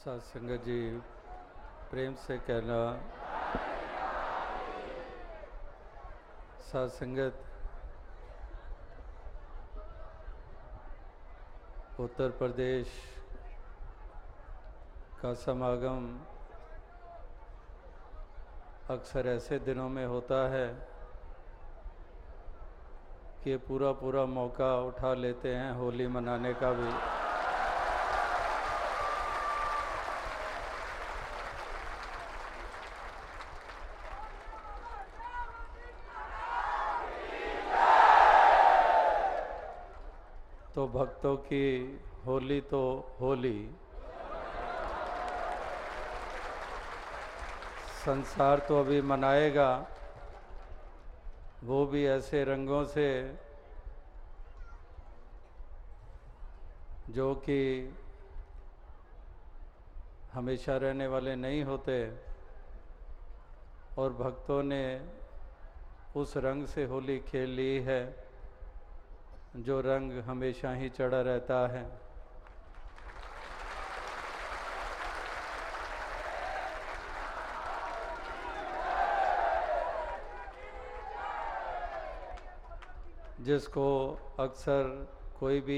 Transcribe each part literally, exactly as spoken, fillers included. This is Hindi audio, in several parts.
साथ संगत जी प्रेम से कहना। साथ संगत उत्तर प्रदेश का समागम अक्सर ऐसे दिनों में होता है कि पूरा पूरा मौका उठा लेते हैं होली मनाने का भी। तो भक्तों की होली तो होली, संसार तो अभी मनाएगा, वो भी ऐसे रंगों से जो कि हमेशा रहने वाले नहीं होते, और भक्तों ने उस रंग से होली खेल ली है जो रंग हमेशा ही चढ़ा रहता है। जिसको अक्सर कोई भी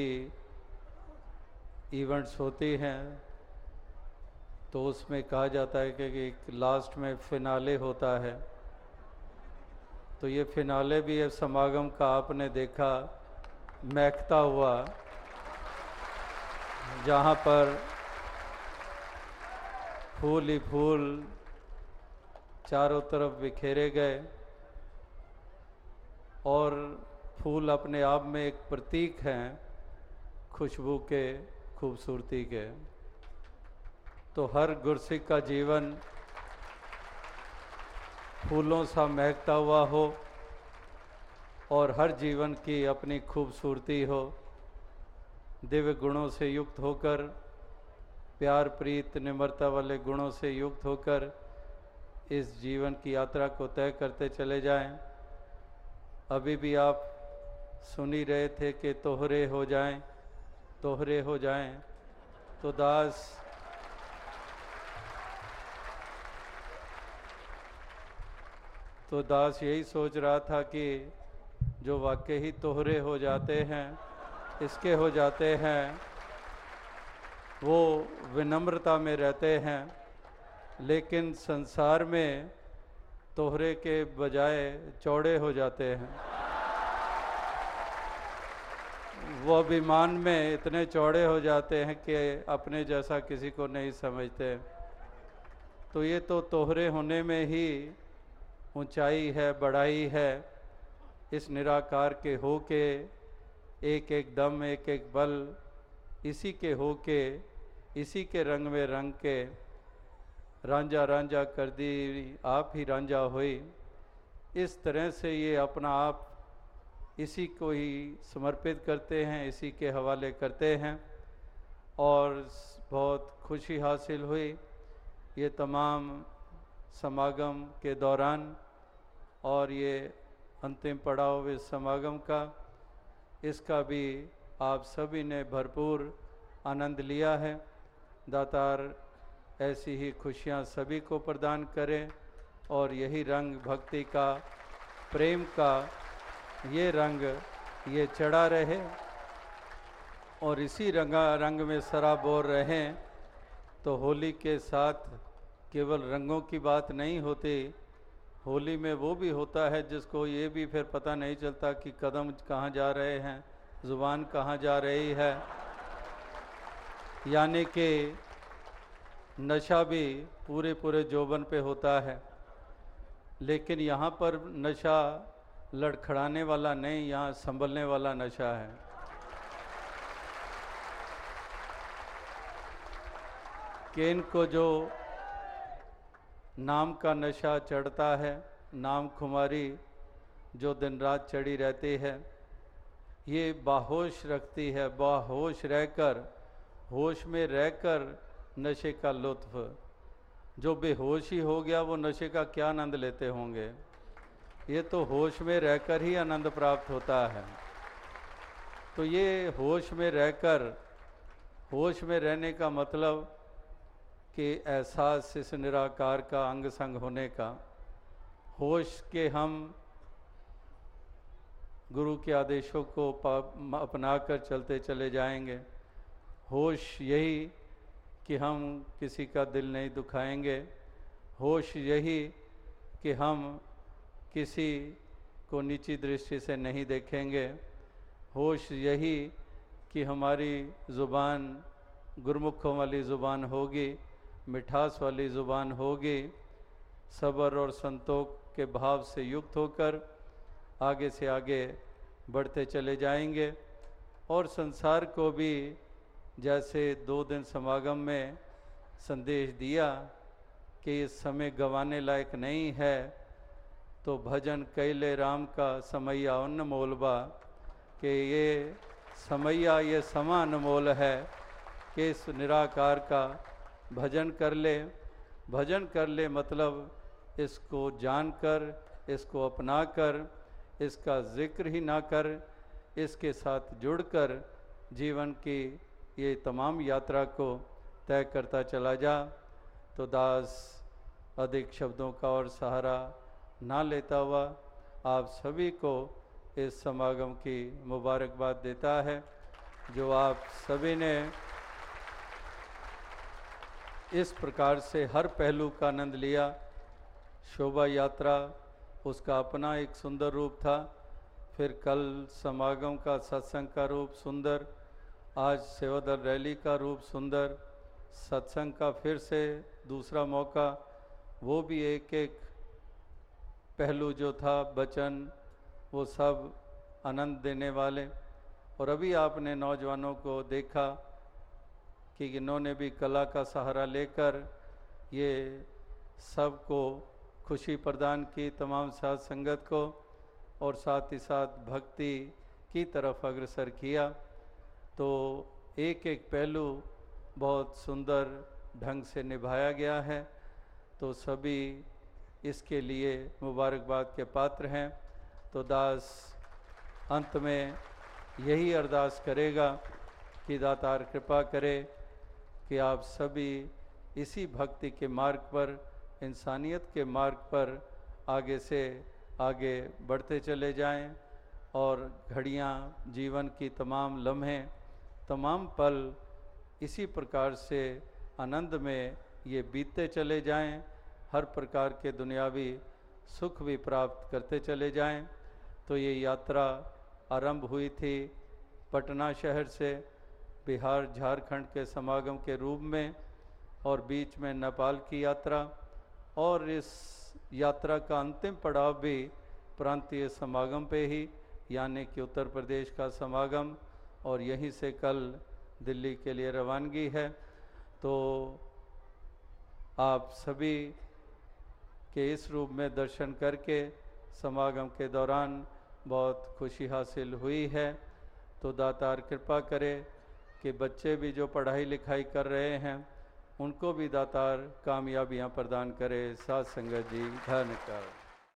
इवेंट्स होती हैं तो उसमें कहा जाता है कि लास्ट में फिनाले होता है। तो ये फिनाले भी है समागम का, आपने देखा महकता हुआ, जहाँ पर फूल ही फूल चारों तरफ बिखेरे गए, और फूल अपने आप में एक प्रतीक हैं खुशबू के, खूबसूरती के। तो हर गुरसिक का जीवन फूलों सा महकता हुआ हो और हर जीवन की अपनी खूबसूरती हो, दिव्य गुणों से युक्त होकर, प्यार प्रीत निम्रता वाले गुणों से युक्त होकर इस जीवन की यात्रा को तय करते चले जाएं। अभी भी आप सुन ही रहे थे कि तोहरे हो जाएं, तोहरे हो जाएं। तो दास तो दास यही सोच रहा था कि जो वाकई ही तोहरे हो जाते हैं, इसके हो जाते हैं, वो विनम्रता में रहते हैं, लेकिन संसार में तोहरे के बजाय चौड़े हो जाते हैं। वो अभिमान में इतने चौड़े हो जाते हैं कि अपने जैसा किसी को नहीं समझते। तो ये तो तोहरे होने में ही ऊंचाई है, बड़ाई है। इस निराकार के हो के, एक एक दम एक एक बल, इसी के हो के, इसी के रंग में रंग के, रांझा रांझा कर दी आप ही रांझा हुई। इस तरह से ये अपना आप इसी को ही समर्पित करते हैं, इसी के हवाले करते हैं, और बहुत खुशी हासिल हुई ये तमाम समागम के दौरान। और ये अंतिम पड़ाव इस समागम का, इसका भी आप सभी ने भरपूर आनंद लिया है। दातार ऐसी ही खुशियाँ सभी को प्रदान करें, और यही रंग भक्ति का, प्रेम का, ये रंग ये चढ़ा रहे, और इसी रंगा रंग में सराबोर रहें। तो होली के साथ केवल रंगों की बात नहीं होती, होली में वो भी होता है जिसको ये भी फिर पता नहीं चलता कि कदम कहाँ जा रहे हैं, ज़ुबान कहाँ जा रही है। यानी कि नशा भी पूरे पूरे जोबन पे होता है, लेकिन यहाँ पर नशा लड़खड़ाने वाला नहीं, यहाँ संभलने वाला नशा है। कि इनको जो नाम का नशा चढ़ता है, नाम खुमारी जो दिन रात चढ़ी रहती है, ये बाहोश रखती है। बाहोश रहकर, होश में रहकर नशे का लुत्फ़, जो बेहोश ही हो गया वो नशे का क्या आनंद लेते होंगे। ये तो होश में रहकर ही आनंद प्राप्त होता है। तो ये होश में रहकर, होश में रहने का मतलब के एहसास इस निराकार का अंग संग होने का, होश के हम गुरु के आदेशों को अपना कर चलते चले जाएंगे। होश यही कि हम किसी का दिल नहीं दुखाएंगे। होश यही कि हम किसी को नीची दृष्टि से नहीं देखेंगे। होश यही कि हमारी ज़ुबान गुरमुखों वाली ज़ुबान होगी, मिठास वाली ज़ुबान होगी, सब्र और संतोष के भाव से युक्त होकर आगे से आगे बढ़ते चले जाएंगे। और संसार को भी जैसे दो दिन समागम में संदेश दिया कि इस समय गंवाने लायक नहीं है, तो भजन कैले राम का समैया उन्न मोलबा, कि ये समैया ये समा अनमोल है कि इस निराकार का भजन कर ले। भजन कर ले मतलब इसको जानकर, इसको अपना कर, इसका जिक्र ही ना कर, इसके साथ जुड़कर जीवन की ये तमाम यात्रा को तय करता चला जा। तो दास अधिक शब्दों का और सहारा ना लेता हुआ आप सभी को इस समागम की मुबारकबाद देता है, जो आप सभी ने इस प्रकार से हर पहलू का आनंद लिया। शोभा यात्रा उसका अपना एक सुंदर रूप था, फिर कल समागम का सत्संग का रूप सुंदर, आज सेवादल रैली का रूप सुंदर, सत्संग का फिर से दूसरा मौका, वो भी एक एक पहलू जो था वचन, वो सब आनंद देने वाले। और अभी आपने नौजवानों को देखा कि इन्होंने भी कला का सहारा लेकर ये सबको खुशी प्रदान की, तमाम साथ संगत को, और साथ ही साथ भक्ति की तरफ अग्रसर किया। तो एक एक पहलू बहुत सुंदर ढंग से निभाया गया है। तो सभी इसके लिए मुबारकबाद के पात्र हैं। तो दास अंत में यही अरदास करेगा कि दातार कृपा करे कि आप सभी इसी भक्ति के मार्ग पर, इंसानियत के मार्ग पर आगे से आगे बढ़ते चले जाएं, और घड़ियां, जीवन की तमाम लम्हे, तमाम पल इसी प्रकार से आनंद में ये बीतते चले जाएं, हर प्रकार के दुनियावी सुख भी प्राप्त करते चले जाएं। तो ये यात्रा आरंभ हुई थी पटना शहर से, बिहार झारखंड के समागम के रूप में, और बीच में नेपाल की यात्रा, और इस यात्रा का अंतिम पड़ाव भी प्रांतीय समागम पे ही, यानी कि उत्तर प्रदेश का समागम, और यहीं से कल दिल्ली के लिए रवानगी है। तो आप सभी के इस रूप में दर्शन करके समागम के दौरान बहुत खुशी हासिल हुई है। तो दातार कृपा करे कि बच्चे भी जो पढ़ाई लिखाई कर रहे हैं उनको भी दातार कामयाबियां प्रदान करे। साथ संगत जी धन्यवाद।